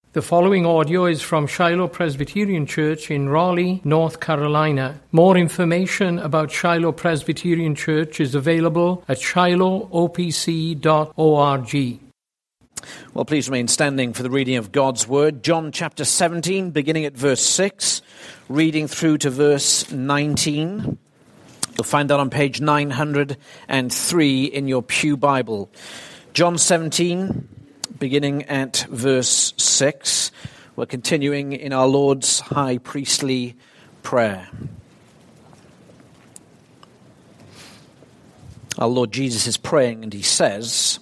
The following audio is from Shiloh Presbyterian Church in Raleigh, North Carolina. More information about Shiloh Presbyterian Church is available at shilohopc.org. Well, please remain standing for the reading of God's Word. John chapter 17, beginning at verse 6, reading through to verse 19. You'll find that on page 903 in your Pew Bible. John 17, beginning at verse 6. We're continuing in our Lord's high priestly prayer. Our Lord Jesus is praying and he says,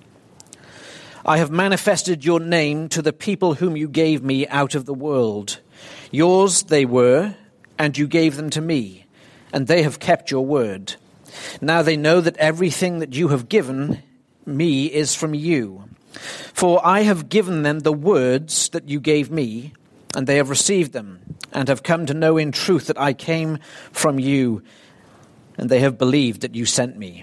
I have manifested your name to the people whom you gave me out of the world. Yours they were, and you gave them to me, and they have kept your word. Now they know that everything that you have given me is from you. For I have given them the words that you gave me, and they have received them, and have come to know in truth that I came from you, and they have believed that you sent me.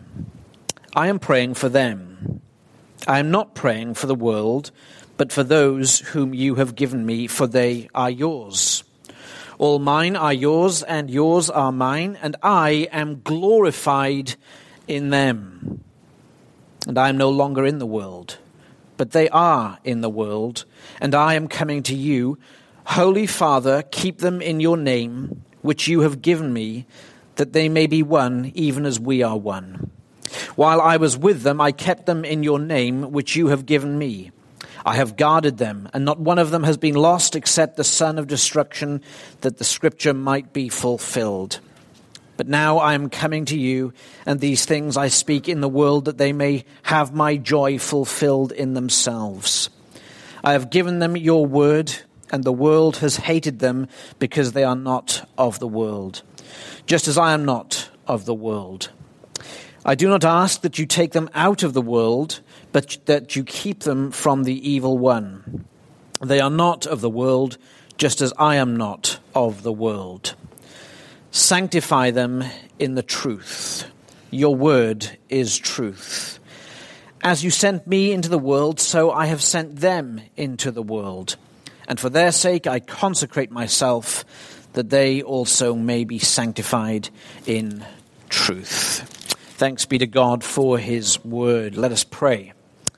I am praying for them. I am not praying for the world, but for those whom you have given me, for they are yours. All mine are yours, and yours are mine, and I am glorified in them. And I am no longer in the world, but they are in the world, and I am coming to you. Holy Father, keep them in your name, which you have given me, that they may be one, even as we are one. While I was with them, I kept them in your name, which you have given me. I have guarded them, and not one of them has been lost except the son of destruction, that the scripture might be fulfilled. But now I am coming to you, and these things I speak in the world, that they may have my joy fulfilled in themselves. I have given them your word, and the world has hated them, because they are not of the world, just as I am not of the world. I do not ask that you take them out of the world, but that you keep them from the evil one. They are not of the world, just as I am not of the world. Sanctify them in the truth. Your word is truth. As you sent me into the world, so I have sent them into the world. And for their sake I consecrate myself, that they also may be sanctified in truth. Thanks be to God for his word. Let us pray.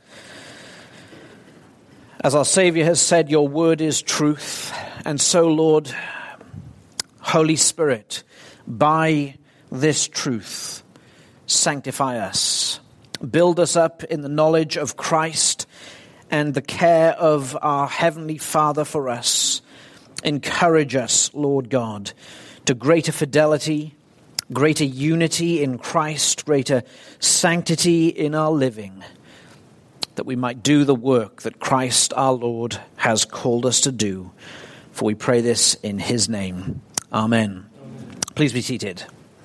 As our Savior has said, your word is truth. And so, Lord, Holy Spirit, by this truth, sanctify us. Build us up in the knowledge of Christ and the care of our Heavenly Father for us. Encourage us, Lord God, to greater fidelity, greater unity in Christ, greater sanctity in our living, that we might do the work that Christ our Lord has called us to do. For we pray this in his name. Amen. Please be seated.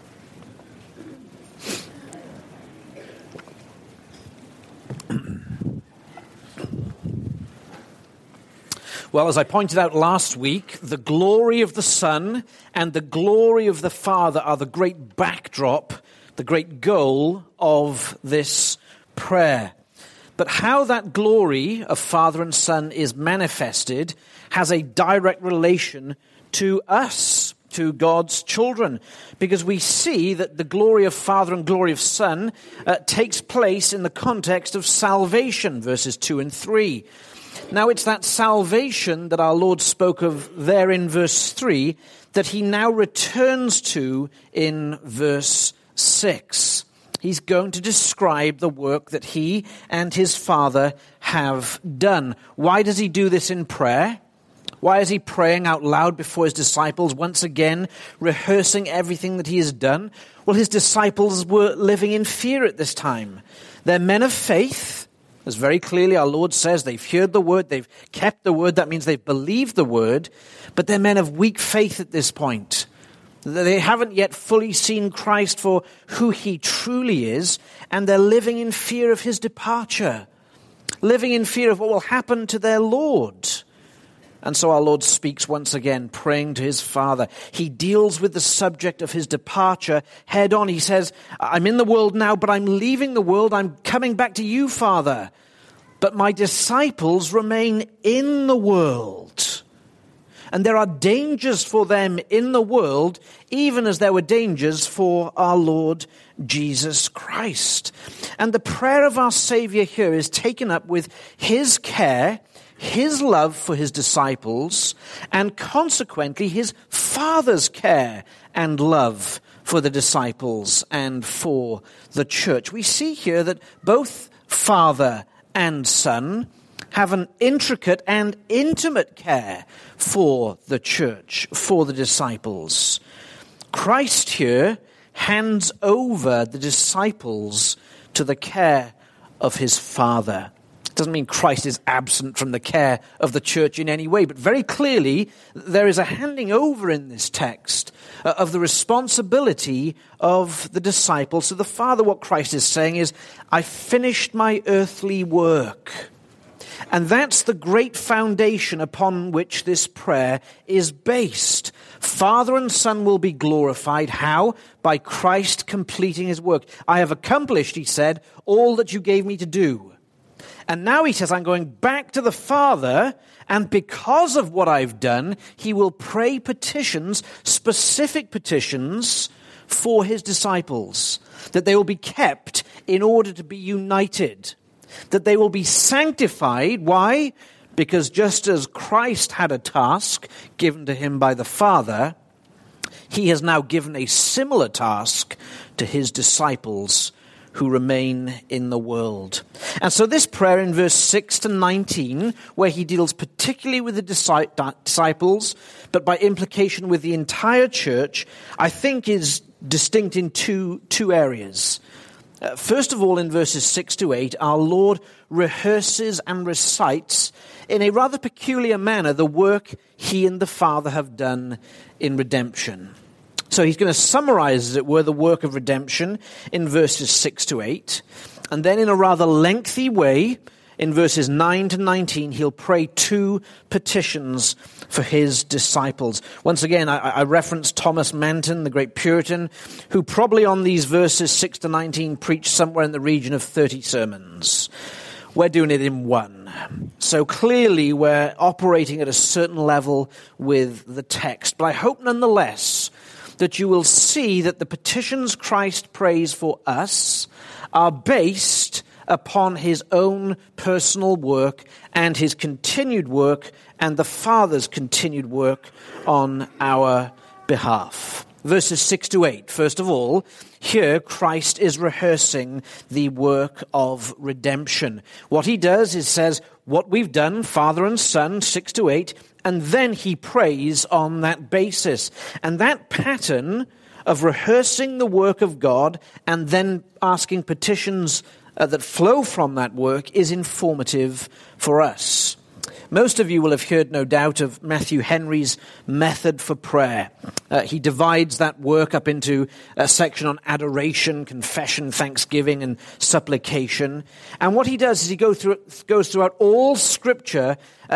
Well, as I pointed out last week, the glory of the Son and the glory of the Father are the great backdrop, the great goal of this prayer. But how that glory of Father and Son is manifested has a direct relation to us, to God's children, because we see that the glory of Father and glory of Son takes place in the context of salvation, verses 2 and 3. Now it's that salvation that our Lord spoke of there in verse 3 that he now returns to in verse 6. He's going to describe the work that he and his Father have done. Why does he do this in prayer? Why is he praying out loud before his disciples, once again rehearsing everything that he has done? Well, his disciples were living in fear at this time. They're men of faith. As very clearly our Lord says, they've heard the word, they've kept the word. That means they've believed the word, but they're men of weak faith at this point. They haven't yet fully seen Christ for who he truly is, and they're living in fear of his departure, living in fear of what will happen to their Lord. And so our Lord speaks once again, praying to his Father. He deals with the subject of his departure head on. He says, I'm in the world now, but I'm leaving the world. I'm coming back to you, Father. but my disciples remain in the world. And there are dangers for them in the world, even as there were dangers for our Lord Jesus Christ. And the prayer of our Savior here is taken up with his care, his love for his disciples, and consequently his Father's care and love for the disciples and for the church. We see here that both Father and Son have an intricate and intimate care for the church, for the disciples. Christ here hands over the disciples to the care of his Father. It doesn't mean Christ is absent from the care of the church in any way, but very clearly there is a handing over in this text of the responsibility of the disciples to the Father. What Christ is saying is, I finished my earthly work. And that's the great foundation upon which this prayer is based. Father and Son will be glorified. How? By Christ completing his work. I have accomplished, he said, all that you gave me to do. And now he says, I'm going back to the Father, and because of what I've done, he will pray petitions, specific petitions for his disciples, that they will be kept in order to be united, that they will be sanctified. Why? Because just as Christ had a task given to him by the Father, he has now given a similar task to his disciples who remain in the world. And so this prayer in verse 6 to 19, where he deals particularly with the disciples, but by implication with the entire church, I think is distinct in two areas. First of all, in verses 6 to 8, our Lord rehearses and recites in a rather peculiar manner the work he and the Father have done in redemption. So he's going to summarize, as it were, the work of redemption in verses 6 to 8. And then in a rather lengthy way, in verses 9 to 19, he'll pray two petitions for his disciples. Once again, I reference Thomas Manton, the great Puritan, who probably on these verses 6 to 19 preached somewhere in the region of 30 sermons. We're doing it in one. So clearly we're operating at a certain level with the text. But I hope nonetheless that you will see that the petitions Christ prays for us are based upon his own personal work and his continued work and the Father's continued work on our behalf. Verses 6 to 8. First of all, here Christ is rehearsing the work of redemption. What he does is says, what we've done, Father and Son, 6 to 8, and then he prays on that basis. And that pattern of rehearsing the work of God and then asking petitions that flow from that work is informative for us. Most of you will have heard, no doubt, of Matthew Henry's method for prayer. He divides that work up into a section on adoration, confession, thanksgiving, and supplication. And what he does is he goes throughout all Scripture,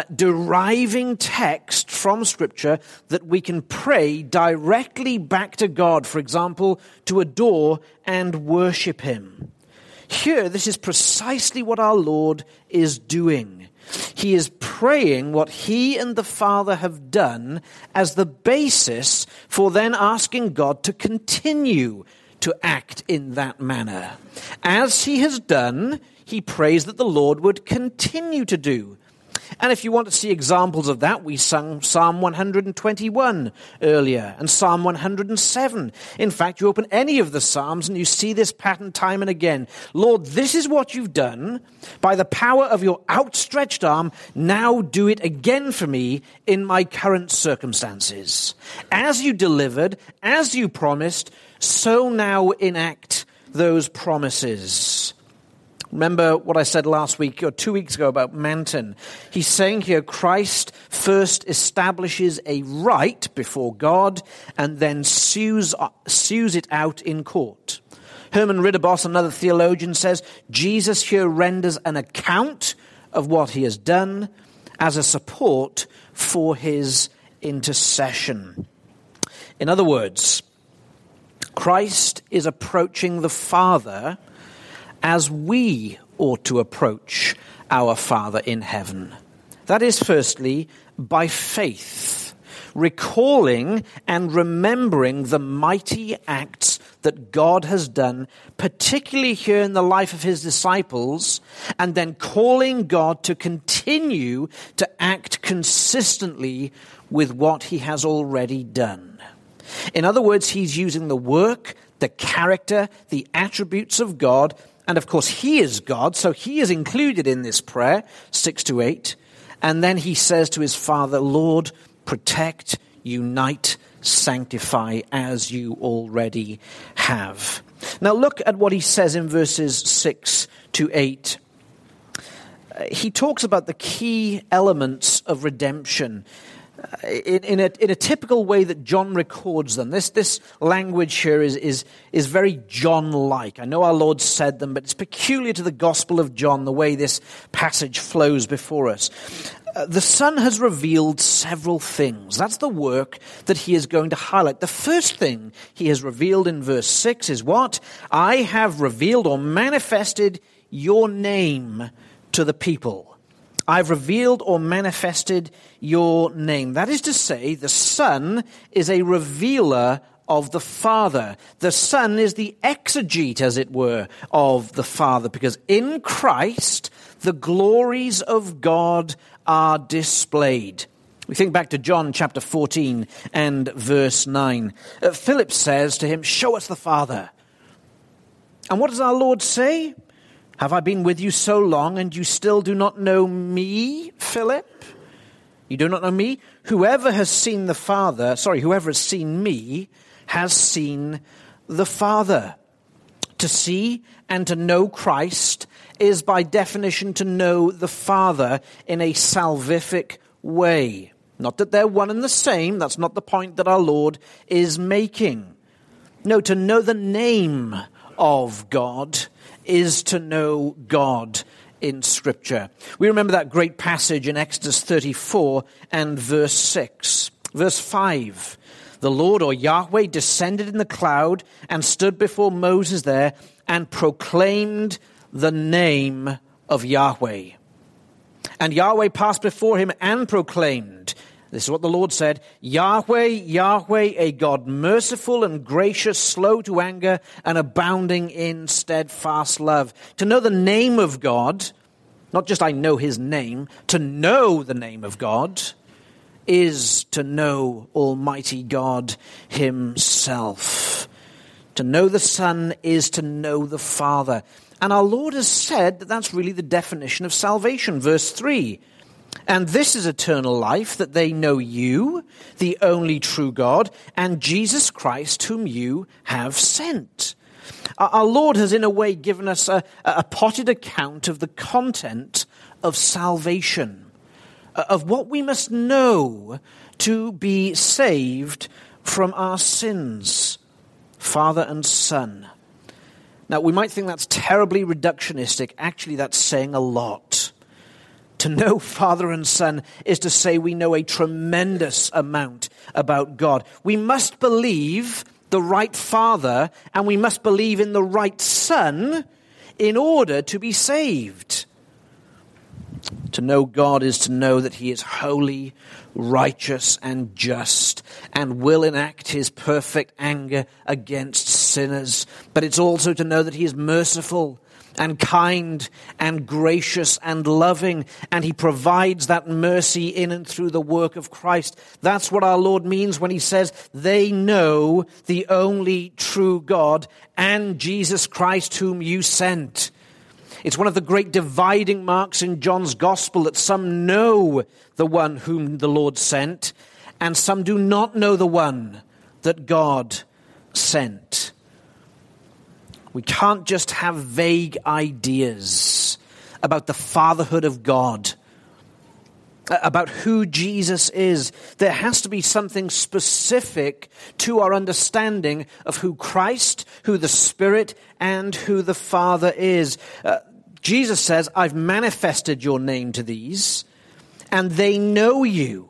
deriving text from Scripture that we can pray directly back to God, for example, to adore and worship him. Here, this is precisely what our Lord is doing. He is praying what he and the Father have done as the basis for then asking God to continue to act in that manner. As he has done, he prays that the Lord would continue to do. And if you want to see examples of that, we sung Psalm 121 earlier and Psalm 107. In fact, you open any of the Psalms and you see this pattern time and again. Lord, this is what you've done. By the power of your outstretched arm, now do it again for me in my current circumstances. As you delivered, as you promised, so now enact those promises. Remember what I said last week or 2 weeks ago about Manton. He's saying here Christ first establishes a right before God and then sues it out in court. Herman Ridderbos, another theologian, says Jesus here renders an account of what he has done as a support for his intercession. In other words, Christ is approaching the Father as we ought to approach our Father in heaven. That is, firstly, by faith, recalling and remembering the mighty acts that God has done, particularly here in the life of his disciples, and then calling God to continue to act consistently with what he has already done. In other words, he's using the work, the character, the attributes of God, and of course he is God, so he is included in this prayer, 6-8, and then he says to his Father, Lord, protect, unite, sanctify as you already have. Now look at what he says in verses 6-8. He talks about the key elements of redemption in a typical way that John records them. This language here is very John-like. I know our Lord said them, but it's peculiar to the Gospel of John, the way this passage flows before us. The Son has revealed several things. That's the work that he is going to highlight. The first thing he has revealed in verse 6 is what? I have revealed or manifested your name to the people. I've revealed or manifested your name. That is to say, the Son is a revealer of the Father. The Son is the exegete, as it were, of the Father, because in Christ, the glories of God are displayed. We think back to John chapter 14 and verse 9. Philip says to him, show us the Father. And what does our Lord say? Have I been with you so long and you still do not know me, Philip? You do not know me? Whoever has seen me has seen the Father. To see and to know Christ is by definition to know the Father in a salvific way. Not that they're one and the same. That's not the point that our Lord is making. No, to know the name of God is to know God in Scripture. We remember that great passage in Exodus 34 and verse 6. Verse 5, the Lord or Yahweh descended in the cloud and stood before Moses there and proclaimed the name of Yahweh. And Yahweh passed before him and proclaimed, this is what the Lord said, Yahweh, Yahweh, a God merciful and gracious, slow to anger, and abounding in steadfast love. To know the name of God, not just I know his name, to know the name of God is to know Almighty God himself. To know the Son is to know the Father. And our Lord has said that that's really the definition of salvation. Verse 3, and this is eternal life, that they know you, the only true God, and Jesus Christ, whom you have sent. Our Lord has in a way given us a potted account of the content of salvation, of what we must know to be saved from our sins, Father and Son. Now, we might think that's terribly reductionistic. Actually, that's saying a lot. To know Father and Son is to say we know a tremendous amount about God. We must believe the right Father and we must believe in the right Son in order to be saved. To know God is to know that he is holy, righteous, and just, and will enact his perfect anger against sinners. But it's also to know that he is merciful and kind and gracious and loving, and he provides that mercy in and through the work of Christ. That's what our Lord means when he says they know the only true God and Jesus Christ whom you sent. It's one of the great dividing marks in John's gospel that some know the one whom the Lord sent, and some do not know the one that God sent. We can't just have vague ideas about the fatherhood of God, about who Jesus is. There has to be something specific to our understanding of who Christ, who the Spirit, and who the Father is. Jesus says, I've manifested your name to these, and they know you.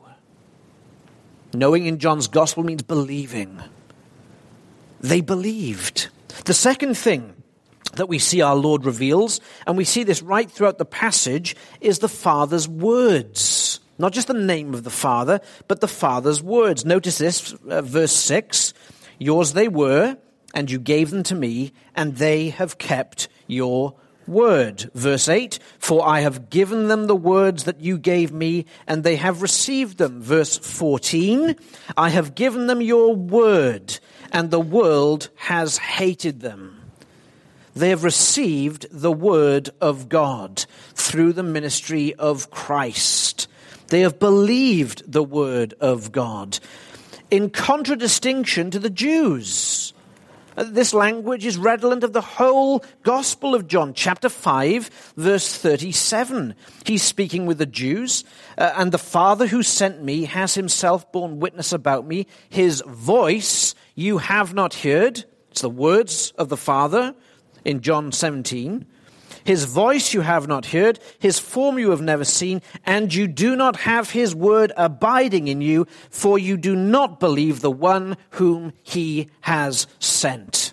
Knowing in John's gospel means believing. They believed. The second thing that we see our Lord reveals, and we see this right throughout the passage, is the Father's words. Not just the name of the Father, but the Father's words. Notice this, verse 6, yours they were, and you gave them to me, and they have kept your word. Verse 8, for I have given them the words that you gave me, and they have received them. Verse 14, I have given them your word, and the world has hated them. They have received the word of God through the ministry of Christ. They have believed the word of God in contradistinction to the Jews. This language is redolent of the whole Gospel of John, chapter 5, verse 37. He's speaking with the Jews, and the Father who sent me has himself borne witness about me. His voice you have not heard. It's the words of the Father in John 17. His voice you have not heard, his form you have never seen, and you do not have his word abiding in you, for you do not believe the one whom he has sent.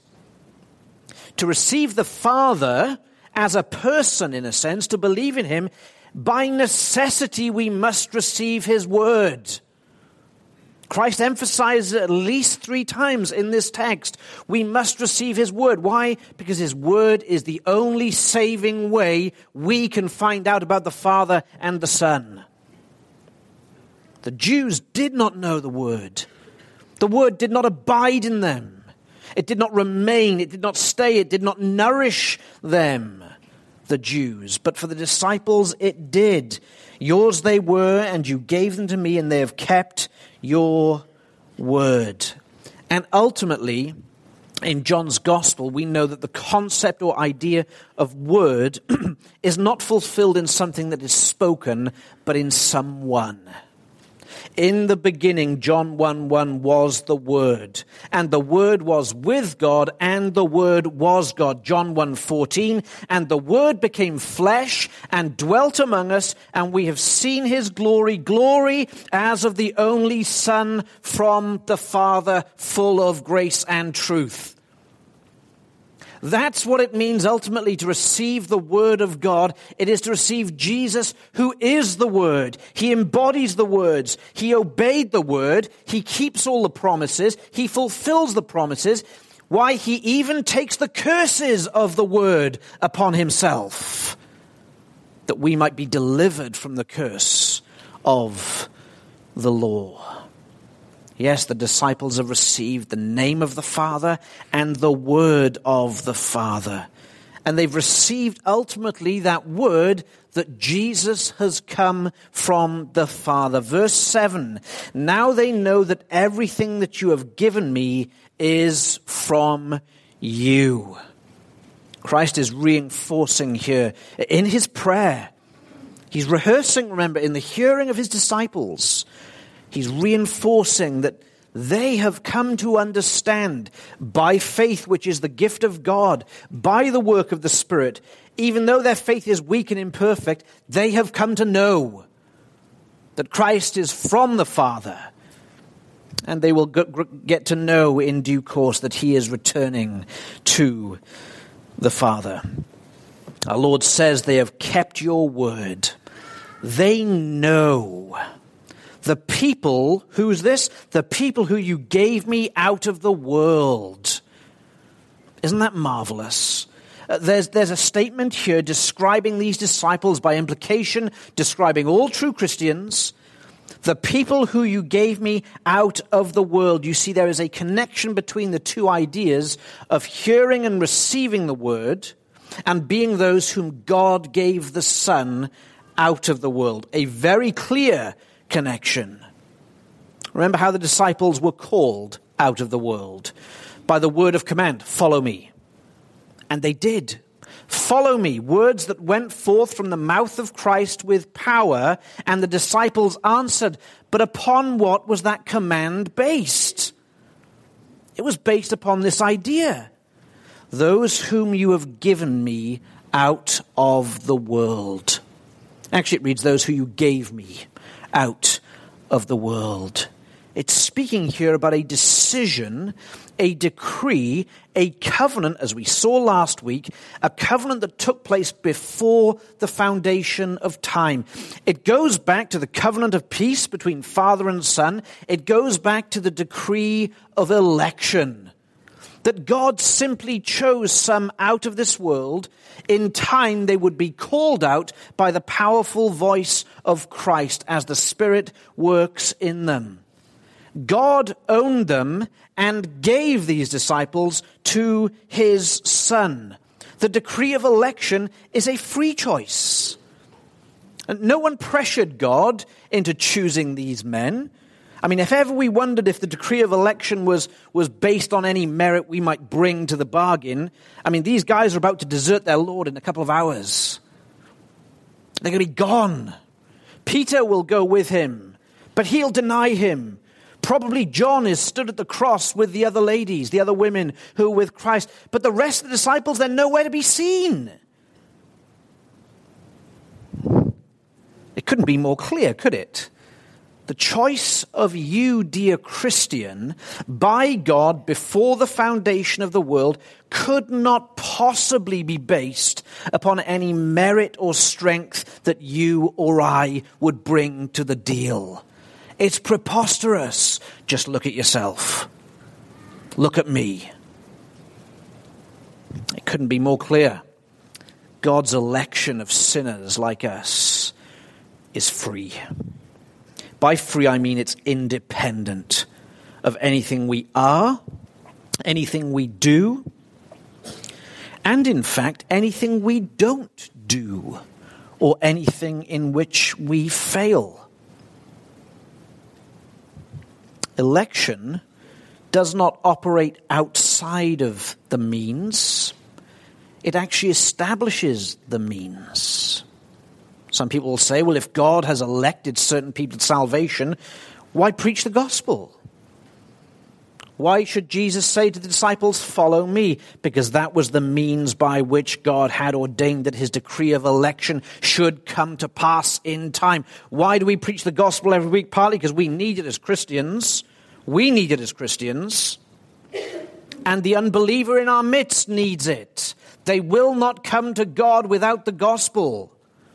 To receive the Father as a person, in a sense, to believe in him, by necessity we must receive his word. Christ emphasizes it at least 3 times in this text. We must receive his word. Why? Because his word is the only saving way we can find out about the Father and the Son. The Jews did not know the word. The word did not abide in them. It did not remain. It did not stay. It did not nourish them, the Jews. But for the disciples, it did. Yours they were, and you gave them to me, and they have kept your word. And ultimately, in John's gospel, we know that the concept or idea of word is not fulfilled in something that is spoken, but in someone. In the beginning, John 1:1 was the Word, and the Word was with God, and the Word was God. John 1:14, and the Word became flesh and dwelt among us, and we have seen his glory, glory as of the only Son from the Father, full of grace and truth. That's what it means ultimately to receive the Word of God. It is to receive Jesus, who is the Word. He embodies the words. He obeyed the Word. He keeps all the promises. He fulfills the promises. Why? He even takes the curses of the Word upon himself, that we might be delivered from the curse of the law. Yes, the disciples have received the name of the Father and the word of the Father. And they've received ultimately that word that Jesus has come from the Father. Verse 7, now they know that everything that you have given me is from you. Christ is reinforcing here in his prayer. He's rehearsing, remember, in the hearing of his disciples. He's reinforcing that they have come to understand by faith, which is the gift of God, by the work of the Spirit, even though their faith is weak and imperfect, they have come to know that Christ is from the Father. And they will get to know in due course that he is returning to the Father. Our Lord says they have kept your word. They know. The people, who's this? The people who you gave me out of the world. Isn't that marvelous? There's a statement here describing these disciples, by implication, describing all true Christians. The people who you gave me out of the world. You see, there is a connection between the two ideas of hearing and receiving the word and being those whom God gave the Son out of the world. A very clear connection. Remember how the disciples were called out of the world by the word of command, follow me. And they did. Follow me, words that went forth from the mouth of Christ with power, and the disciples answered, but upon what was that command based? It was based upon this idea. Those whom you have given me out of the world. Actually, it reads, those who you gave me out of the world. It's speaking here about a decision, a decree, a covenant, as we saw last week, a covenant that took place before the foundation of time. It goes back to the covenant of peace between Father and Son. It goes back to the decree of election, that God simply chose some out of this world. In time, they would be called out by the powerful voice of Christ as the Spirit works in them. God owned them and gave these disciples to his Son. The decree of election is a free choice. And no one pressured God into choosing these men. I mean, if ever we wondered if the decree of election was based on any merit we might bring to the bargain, I mean, these guys are about to desert their Lord in a couple of hours. They're going to be gone. Peter will go with him, but he'll deny him. Probably John is stood at the cross with the other ladies, the other women who are with Christ. But the rest of the disciples, they're nowhere to be seen. It couldn't be more clear, could it? The choice of you, dear Christian, by God before the foundation of the world could not possibly be based upon any merit or strength that you or I would bring to the deal. It's preposterous. Just look at yourself. Look at me. It couldn't be more clear. God's election of sinners like us is free. By free, I mean it's independent of anything we are, anything we do, and in fact, anything we don't do, or anything in which we fail. Election does not operate outside of the means. It actually establishes the means. Some people will say, well, if God has elected certain people to salvation, why preach the gospel? Why should Jesus say to the disciples, follow me? Because that was the means by which God had ordained that his decree of election should come to pass in time. Why do we preach the gospel every week? Partly because we need it as Christians. We need it as Christians. And the unbeliever in our midst needs it. They will not come to God without the gospel.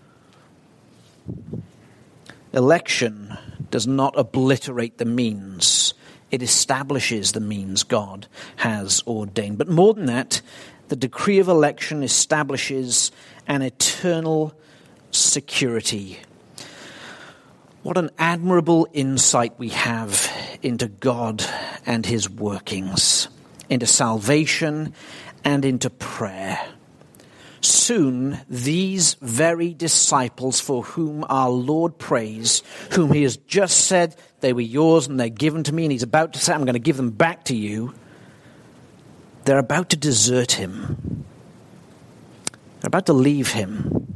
Election does not obliterate the means. It establishes the means God has ordained. But more than that, the decree of election establishes an eternal security. What an admirable insight we have into God and his workings, into salvation and into prayer. Soon, these very disciples for whom our Lord prays, whom he has just said they were yours and they're given to me, and he's about to say, I'm going to give them back to you, they're about to desert him. They're about to leave him.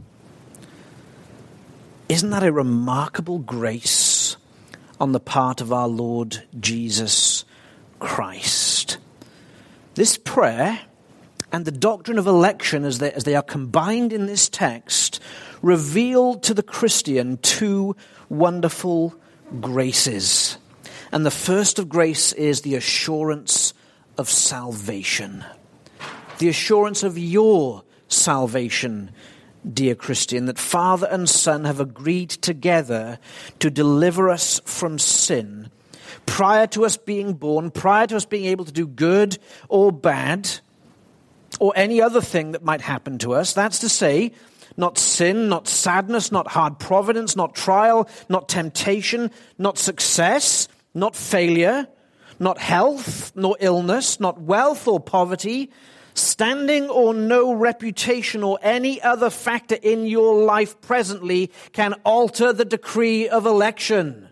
Isn't that a remarkable grace on the part of our Lord Jesus Christ? This prayer and the doctrine of election, as they are combined in this text, reveal to the Christian two wonderful graces. And the first of grace is the assurance of salvation. The assurance of your salvation, dear Christian, that Father and Son have agreed together to deliver us from sin prior to us being born, prior to us being able to do good or bad, or any other thing that might happen to us. That's to say, not sin, not sadness, not hard providence, not trial, not temptation, not success, not failure, not health, nor illness, not wealth or poverty, standing or no reputation or any other factor in your life presently can alter the decree of election.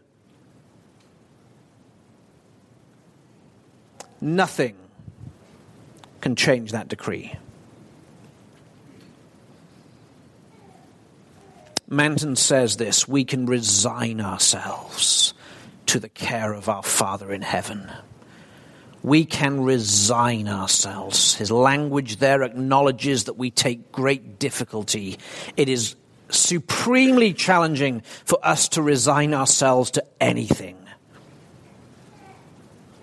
Nothing can change that decree. Manton says this: we can resign ourselves to the care of our Father in heaven. We can resign ourselves. His language there acknowledges that we take great difficulty. It is supremely challenging for us to resign ourselves to anything.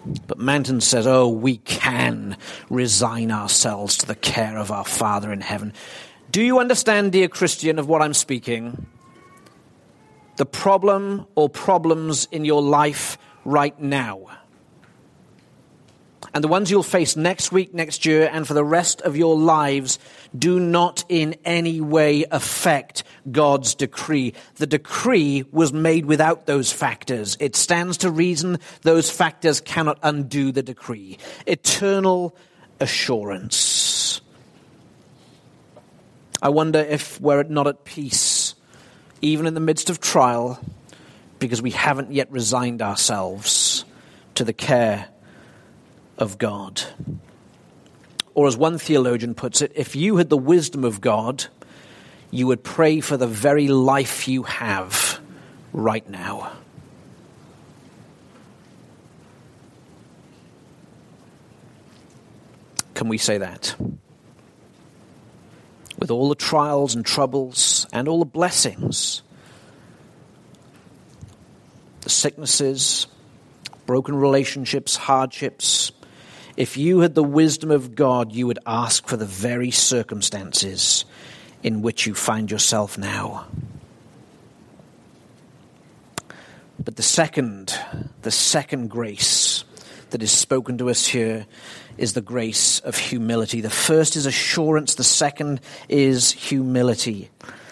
But Manton says, oh, we can resign ourselves to the care of our Father in heaven. Do you understand, dear Christian, of what I'm speaking? The problem or problems in your life right now, and the ones you'll face next week, next year, and for the rest of your lives, do not in any way affect God's decree. The decree was made without those factors. It stands to reason those factors cannot undo the decree. Eternal assurance. I wonder if we're not at peace, even in the midst of trial, because we haven't yet resigned ourselves to the care of God. Or as one theologian puts it, if you had the wisdom of God, you would pray for the very life you have right now. Can we say that? With all the trials and troubles and all the blessings, the sicknesses, broken relationships, hardships, if you had the wisdom of God, you would ask for the very circumstances in which you find yourself now. But the second grace that is spoken to us here is the grace of humility. The first is assurance, the second is humility.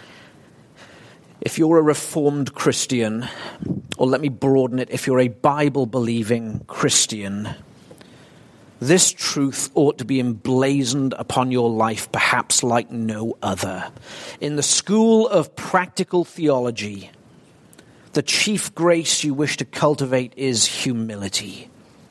If you're a Reformed Christian, or let me broaden it, if you're a Bible-believing Christian, this truth ought to be emblazoned upon your life perhaps like no other. In the school of practical theology, the chief grace you wish to cultivate is humility.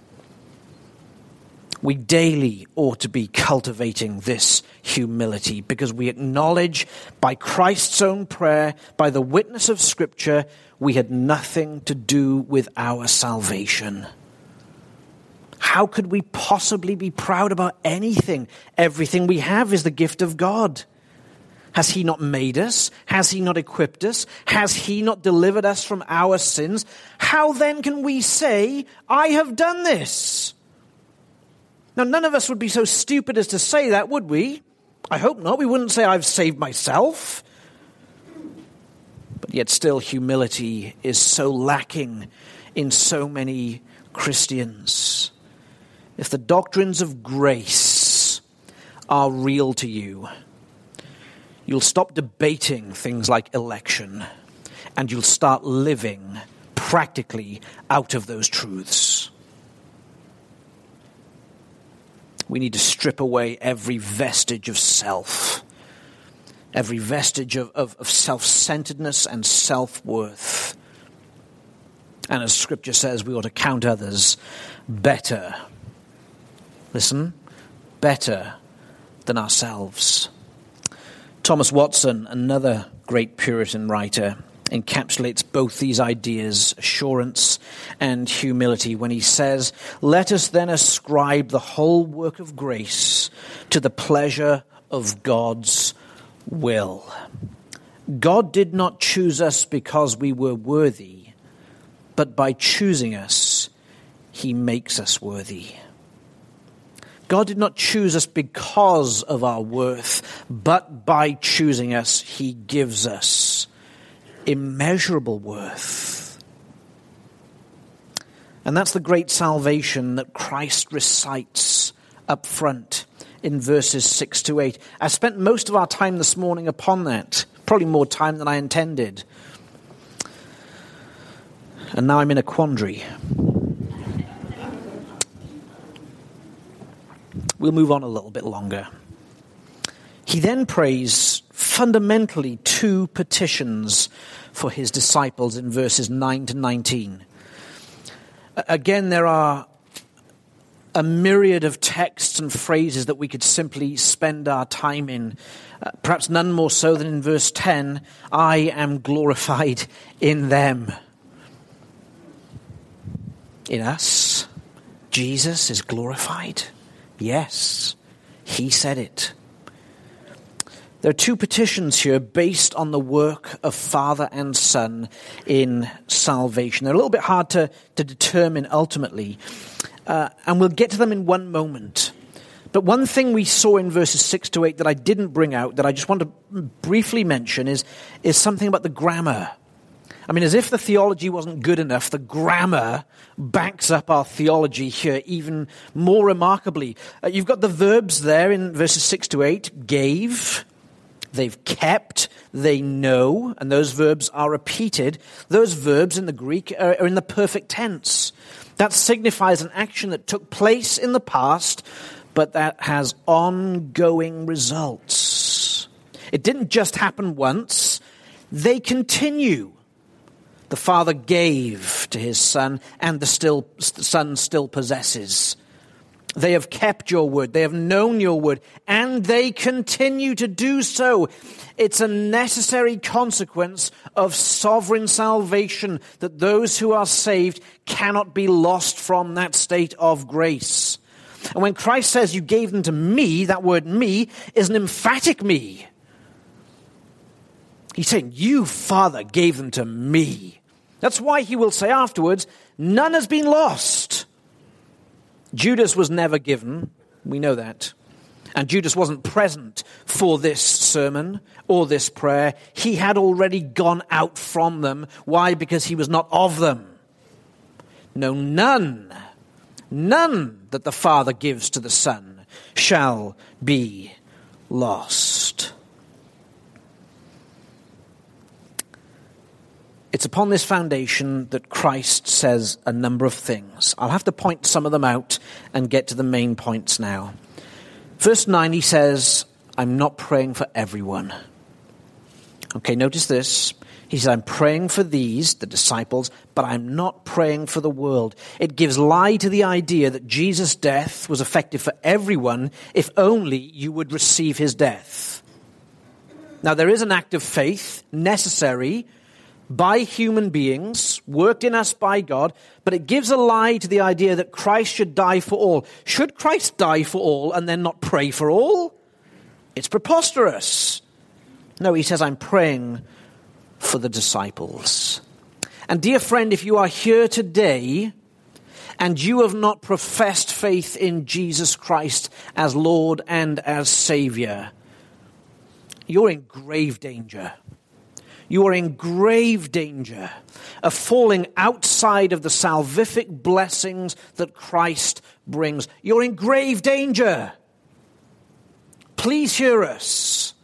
We daily ought to be cultivating this humility because we acknowledge by Christ's own prayer, by the witness of Scripture, we had nothing to do with our salvation. How could we possibly be proud about anything? Everything we have is the gift of God. Has He not made us? Has He not equipped us? Has He not delivered us from our sins? How then can we say, I have done this? Now, none of us would be so stupid as to say that, would we? I hope not. We wouldn't say, I've saved myself. But yet still, humility is so lacking in so many Christians. If the doctrines of grace are real to you, you'll stop debating things like election, and you'll start living practically out of those truths. We need to strip away every vestige of self, every vestige of self-centeredness and self-worth. And as Scripture says, we ought to count others better. Listen, better than ourselves. Thomas Watson, another great Puritan writer, encapsulates both these ideas, assurance and humility, when he says, let us then ascribe the whole work of grace to the pleasure of God's will. God did not choose us because we were worthy, but by choosing us, He makes us worthy. God did not choose us because of our worth, but by choosing us, He gives us immeasurable worth. And that's the great salvation that Christ recites up front in verses 6 to 8. I spent most of our time this morning upon that, probably more time than I intended. And now I'm in a quandary. We'll move on a little bit longer. He then prays fundamentally two petitions for his disciples in verses 9 to 19. Again, there are a myriad of texts and phrases that we could simply spend our time in. Perhaps none more so than in verse 10, I am glorified in them. In us, Jesus is glorified. Yes, He said it. There are two petitions here based on the work of Father and Son in salvation. They're a little bit hard to determine ultimately. And we'll get to them in one moment. But one thing we saw in verses 6 to 8 that I didn't bring out, that I just want to briefly mention, is something about the grammar. I mean, as if the theology wasn't good enough, the grammar backs up our theology here even more remarkably. You've got the verbs there in verses 6 to 8, gave, they've kept, they know, and those verbs are repeated. Those verbs in the Greek are in the perfect tense. That signifies an action that took place in the past, but that has ongoing results. It didn't just happen once. They continue. The Father gave to his Son, and the Son still possesses. They have kept your word. They have known your word, and they continue to do so. It's a necessary consequence of sovereign salvation that those who are saved cannot be lost from that state of grace. And when Christ says, you gave them to me, that word me is an emphatic me. He's saying, you, Father, gave them to me. That's why he will say afterwards, none has been lost. Judas was never given. We know that. And Judas wasn't present for this sermon or this prayer. He had already gone out from them. Why? Because he was not of them. No, none that the Father gives to the Son shall be lost. It's upon this foundation that Christ says a number of things. I'll have to point some of them out and get to the main points now. Verse 9, he says, I'm not praying for everyone. Okay, notice this. He says, I'm praying for these, the disciples, but I'm not praying for the world. It gives lie to the idea that Jesus' death was effective for everyone if only you would receive his death. Now, there is an act of faith necessary by human beings, worked in us by God, but it gives a lie to the idea that Christ should die for all. Should Christ die for all and then not pray for all? It's preposterous. No, he says, I'm praying for the disciples. And dear friend, if you are here today and you have not professed faith in Jesus Christ as Lord and as Savior, you're in grave danger. You are in grave danger of falling outside of the salvific blessings that Christ brings. You're in grave danger. Please hear us.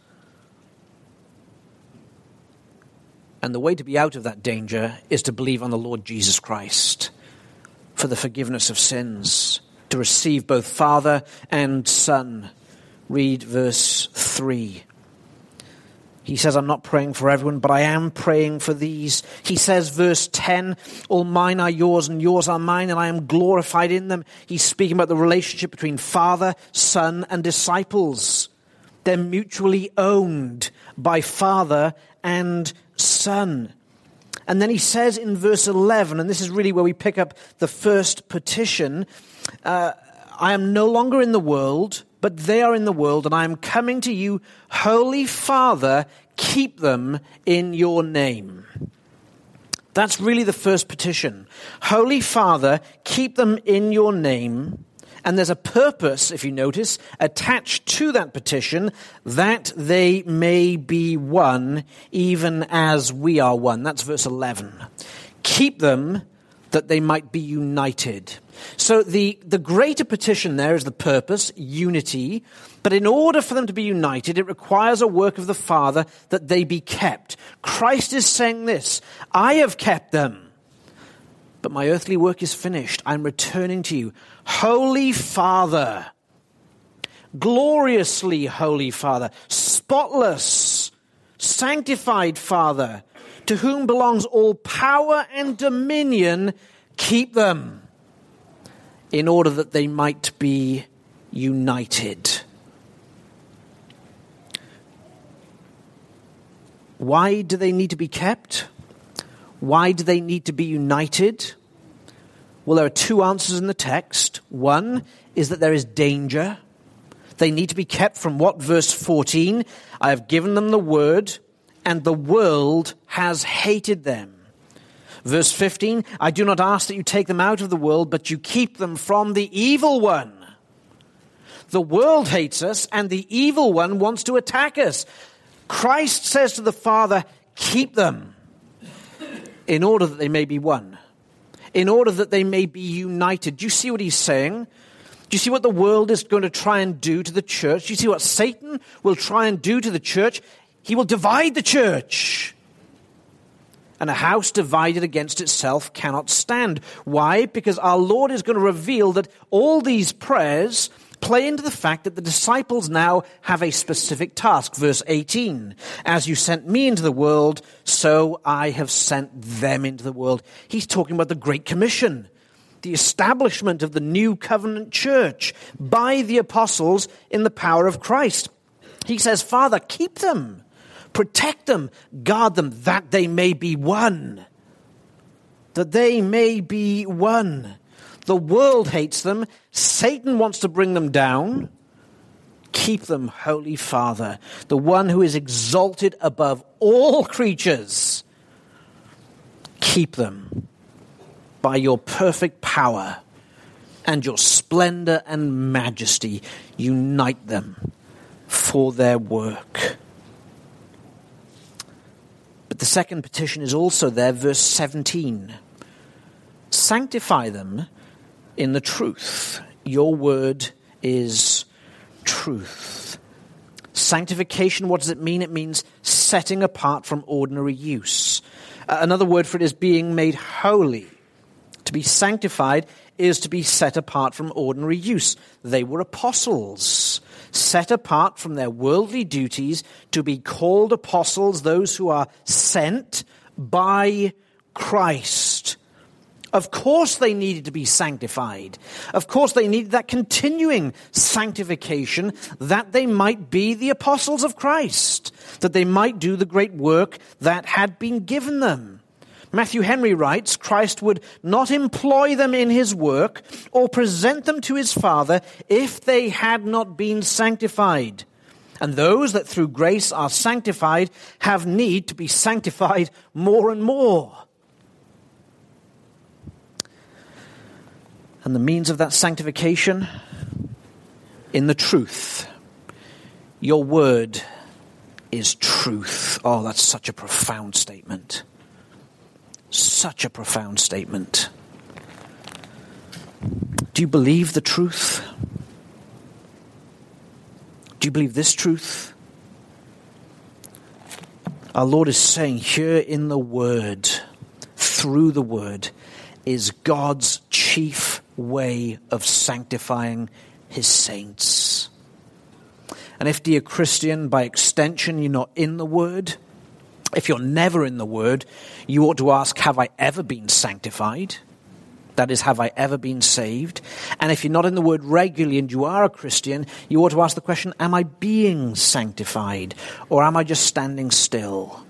And the way to be out of that danger is to believe on the Lord Jesus Christ for the forgiveness of sins, to receive both Father and Son. Read verse 3. He says, I'm not praying for everyone, but I am praying for these. He says, verse 10, all mine are yours and yours are mine, and I am glorified in them. He's speaking about the relationship between Father, Son, and disciples. They're mutually owned by Father and Son. And then he says in verse 11, and this is really where we pick up the first petition, I am no longer in the world, but they are in the world, and I am coming to you. Holy Father, keep them in your name. That's really the first petition. Holy Father, keep them in your name. And there's a purpose, if you notice, attached to that petition, that they may be one, even as we are one. That's verse 11. Keep them that they might be united. So the greater petition there is the purpose, unity. But in order for them to be united, it requires a work of the Father that they be kept. Christ is saying this, I have kept them, but my earthly work is finished. I'm returning to you. Holy Father, gloriously holy Father, spotless, sanctified Father, to whom belongs all power and dominion, keep them in order that they might be united. Why do they need to be kept? Why do they need to be united? Well, there are two answers in the text. One is that there is danger. They need to be kept from what? Verse 14, I have given them the word, and the world has hated them. Verse 15, I do not ask that you take them out of the world, but you keep them from the evil one. The world hates us, and the evil one wants to attack us. Christ says to the Father, keep them, in order that they may be one, in order that they may be united. Do you see what he's saying? Do you see what the world is going to try and do to the church? Do you see what Satan will try and do to the church? He will divide the church. And a house divided against itself cannot stand. Why? Because our Lord is going to reveal that all these prayers play into the fact that the disciples now have a specific task. Verse 18, as you sent me into the world, so I have sent them into the world. He's talking about the Great Commission, the establishment of the new covenant church by the apostles in the power of Christ. He says, Father, keep them, protect them, guard them, that they may be one. That they may be one. The world hates them. Satan wants to bring them down. Keep them, Holy Father, the one who is exalted above all creatures. Keep them by your perfect power and your splendor and majesty. Unite them for their work. But the second petition is also there, verse 17. Sanctify them in the truth. Your word is truth. Sanctification, what does it mean? It means setting apart from ordinary use. Another word for it is being made holy. To be sanctified is to be set apart from ordinary use. They were apostles, set apart from their worldly duties to be called apostles, those who are sent by Christ. Of course they needed to be sanctified. Of course they needed that continuing sanctification that they might be the apostles of Christ, that they might do the great work that had been given them. Matthew Henry writes, Christ would not employ them in his work or present them to his Father if they had not been sanctified. And those that through grace are sanctified have need to be sanctified more and more. And the means of that sanctification? In the truth. Your word is truth. Oh, that's such a profound statement. Such a profound statement. Do you believe the truth? Do you believe this truth? Our Lord is saying here in the word, through the word, is God's chief way of sanctifying his saints. And if, dear Christian, by extension you're not in the word, if you're never in the word, you ought to ask, have I ever been sanctified? That is, have I ever been saved? And if you're not in the word regularly and you are a Christian, you ought to ask the question, am I being sanctified? Or am I just standing still?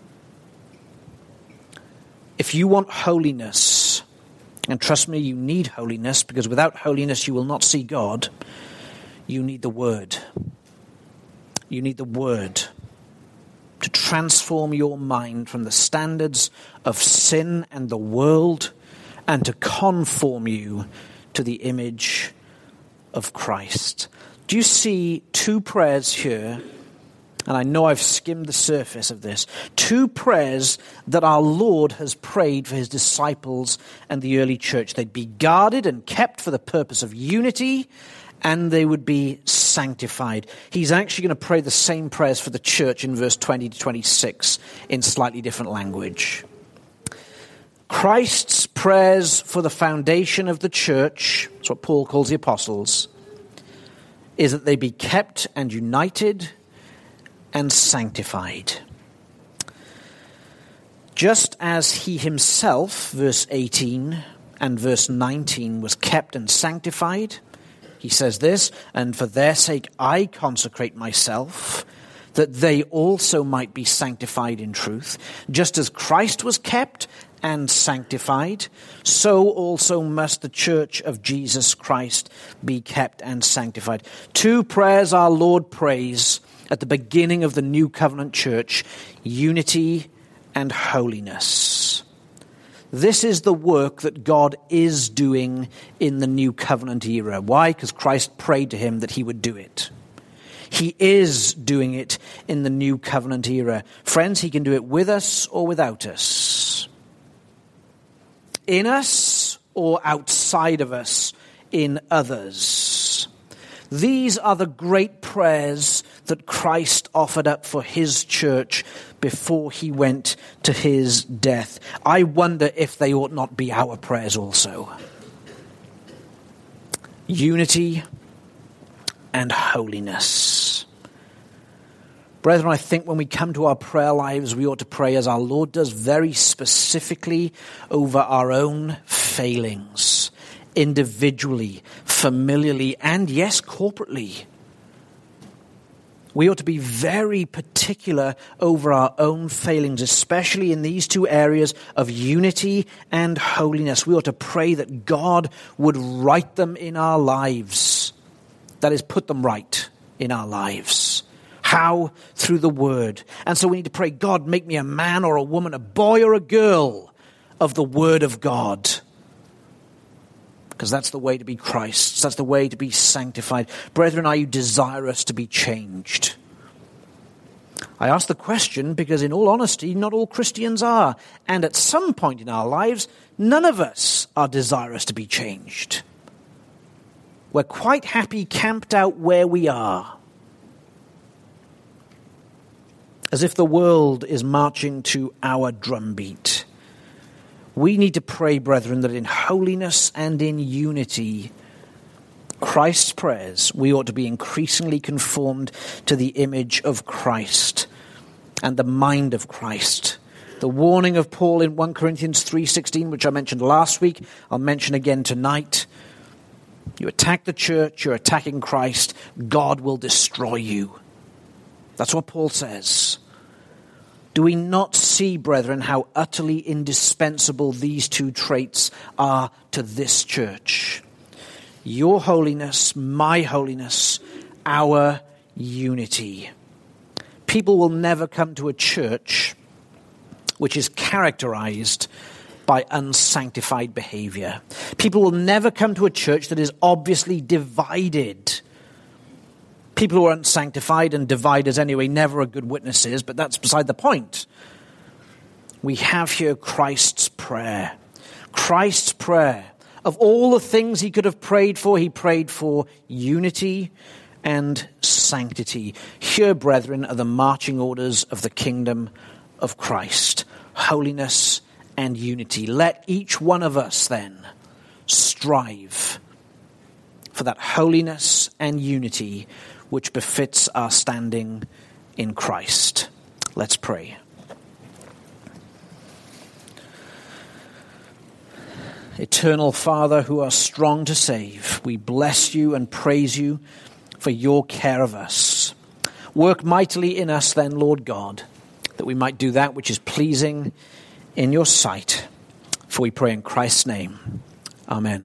If you want holiness, and trust me, you need holiness, because without holiness you will not see God, you need the word. You need the word to transform your mind from the standards of sin and the world and to conform you to the image of Christ. Do you see two prayers here? And I know I've skimmed the surface of this. Two prayers that our Lord has prayed for his disciples and the early church. They'd be guarded and kept for the purpose of unity, and they would be sanctified. He's actually going to pray the same prayers for the church in verse 20 to 26 in slightly different language. Christ's prayers for the foundation of the church, that's what Paul calls the apostles, is that they be kept and united and sanctified. Just as he himself, verse 18 and verse 19, was kept and sanctified, he says this, and for their sake I consecrate myself, that they also might be sanctified in truth. Just as Christ was kept and sanctified, so also must the church of Jesus Christ be kept and sanctified. Two prayers our Lord prays at the beginning of the new covenant church: unity and holiness. This is the work that God is doing in the new covenant era. Why? Because Christ prayed to him that he would do it. He is doing it in the new covenant era. Friends, he can do it with us or without us. In us or outside of us, in others. These are the great prayers that Christ offered up for his church before he went to his death. I wonder if they ought not be our prayers also. Unity and holiness. Brethren, I think when we come to our prayer lives, we ought to pray as our Lord does, very specifically over our own failings, individually, familiarly, and yes, corporately. We ought to be very particular over our own failings, especially in these two areas of unity and holiness. We ought to pray that God would right them in our lives. That is, put them right in our lives. How? Through the word. And so we need to pray, God, make me a man or a woman, a boy or a girl of the word of God. Because that's the way to be Christ's. That's the way to be sanctified. Brethren, are you desirous to be changed? I ask the question because, in all honesty, not all Christians are. And at some point in our lives, none of us are desirous to be changed. We're quite happy camped out where we are. As if the world is marching to our drumbeat. We need to pray, brethren, that in holiness and in unity, Christ's prayers, we ought to be increasingly conformed to the image of Christ and the mind of Christ. The warning of Paul in 1 Corinthians 3:16, which I mentioned last week, I'll mention again tonight. You attack the church, you're attacking Christ, God will destroy you. That's what Paul says. Do we not see, brethren, how utterly indispensable these two traits are to this church? Your holiness, my holiness, our unity. People will never come to a church which is characterized by unsanctified behavior. People will never come to a church that is obviously divided. People who are unsanctified and dividers anyway never are good witnesses, but that's beside the point. We have here Christ's prayer. Christ's prayer. Of all the things he could have prayed for, he prayed for unity and sanctity. Here, brethren, are the marching orders of the kingdom of Christ. Holiness and unity. Let each one of us then strive for that holiness and unity which befits our standing in Christ. Let's pray. Eternal Father, who are strong to save, we bless you and praise you for your care of us. Work mightily in us then, Lord God, that we might do that which is pleasing in your sight. For we pray in Christ's name. Amen.